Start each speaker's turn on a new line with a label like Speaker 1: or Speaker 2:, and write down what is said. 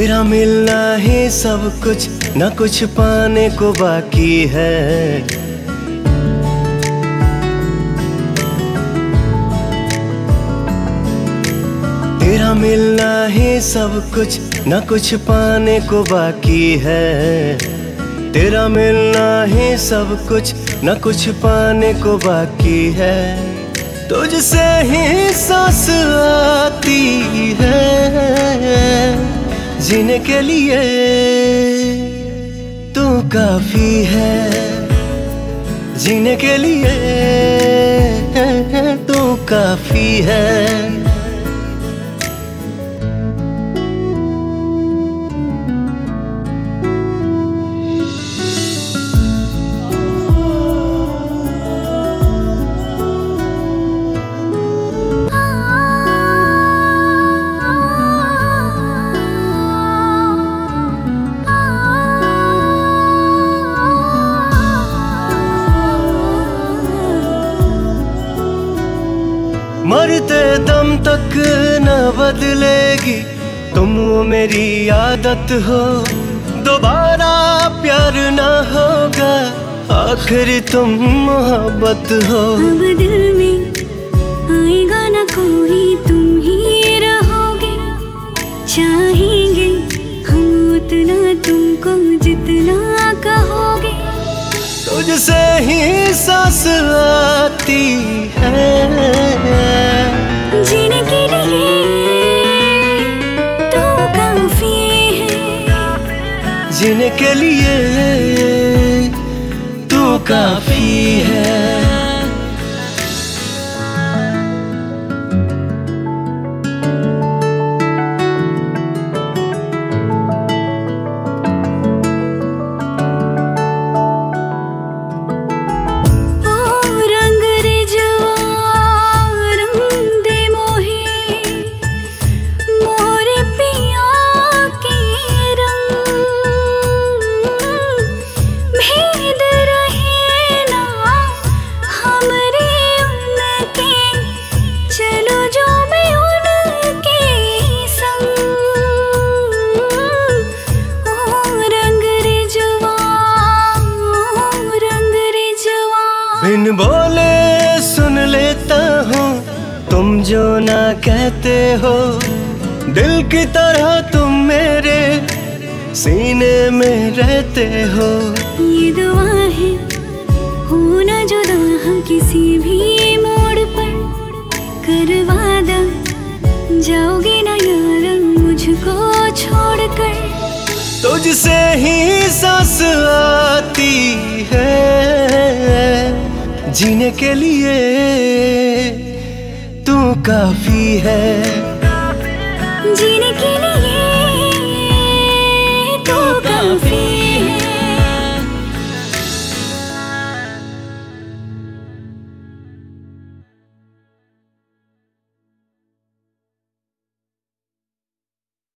Speaker 1: तेरा मिलना ही सब कुछ, न कुछ पाने को बाकी है। तेरा मिलना ही सब कुछ, न कुछ पाने को बाकी है। तेरा मिलना ही सब कुछ, न कुछ पाने को बाकी है। तुझसे ही सांस आती है, जीने के लिए तू काफी है। जीने के लिए तू काफी है। मरते दम तक न बदलेगी तुम, वो मेरी आदत हो। दोबारा प्यार न होगा, आखिर तुम मोहब्बत हो।
Speaker 2: अब दिल में आएगा न कोई, तुम ही रहोगे। चाहेंगे हम उतना तुमको जितना कहोगे।
Speaker 1: तुझसे ही सांस आती है,
Speaker 2: जीने के लिए तू काफी है।
Speaker 1: जीने के लिए तू काफी है। बिन बोले सुन लेता हूँ तुम जो ना कहते हो। दिल की तरह तुम मेरे सीने में रहते हो।
Speaker 2: ये दुआ है हो ना जुदा हम किसी भी मोड़ पर। कर वादा जाओगे ना यार मुझको छोड़कर।
Speaker 1: तुझसे ही सांस आती है, जीने के लिए तू काफी है।
Speaker 2: जीने के लिए